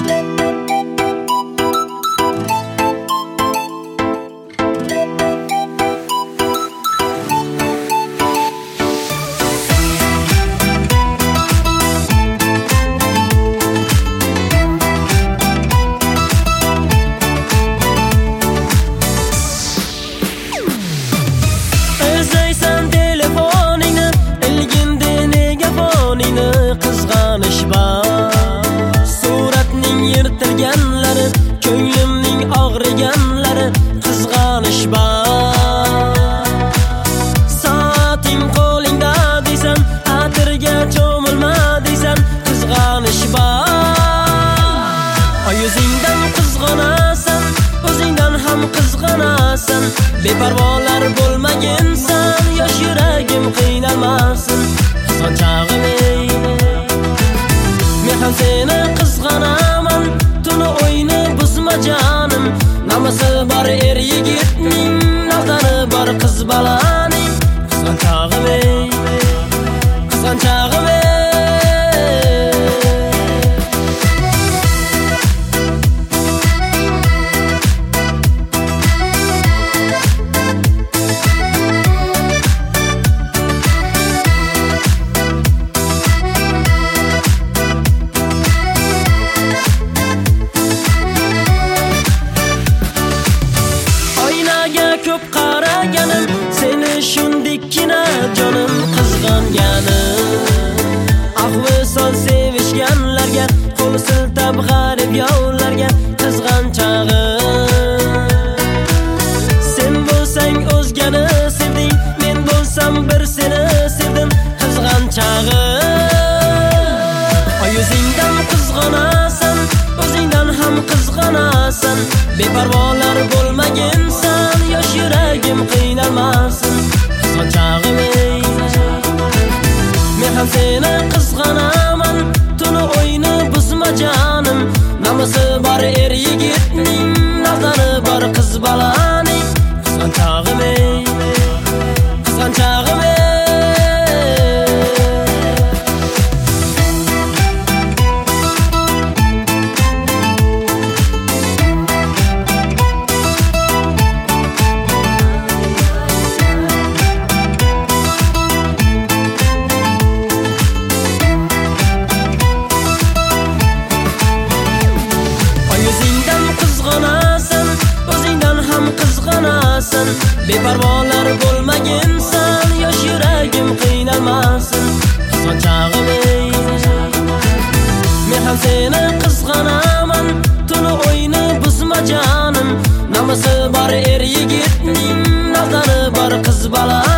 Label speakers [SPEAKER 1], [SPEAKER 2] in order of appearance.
[SPEAKER 1] ko'nglimning og'riganlari qizg'anish bor. Soating qo'lingda deysan, atirga cho'milma deysan, qizg'anish bor. Yuzingdan qizg'anasan, o'zingdan ham qizg'anasan, beparvolar bo'lmaginsan, yosh yuragim qiynalmasin. Qizg'anchag'im ey, men ham seni qizg'anaman, tuni o'yni buzma jonim. Namasi bor er yigitning, navdani bor qiz balaning. Qizg'anchag'im ey, qizg'anchag'im ey. Ko'p qaraganim, seni shundikkina jonim qizg'anganim. Ahvisol sevishganlarga, qo'l siltab g'arib yovlarga qizg'anchag'im. Sen bo'lsang o'zgani sevding, men bo'lsam bir seni sevdim, qizg'anchag'im. Yuzingdan qizg'anasan, o'zingdan ham qizg'anasan, beparvolar bo'lmaginsan, yosh yuragim qiynalmasin. Qizg'anchag'im ey, men ham seni qizg'anaman, tuni o'yni buzma jonim. Namasi bor er yigitning, navdani bor qiz balaning. Qizg'anchag'im ey, qizg'anchag'im ey. Qizg'anasan, beparvolar bo'lmaginsan, yosh yuragim qiynalmasin. Qizg'anchag'im ey, men ham seni qizg'anaman, tuni o'yni buzma jonim. Namasi bor er yigitning, navdani bor qiz bala.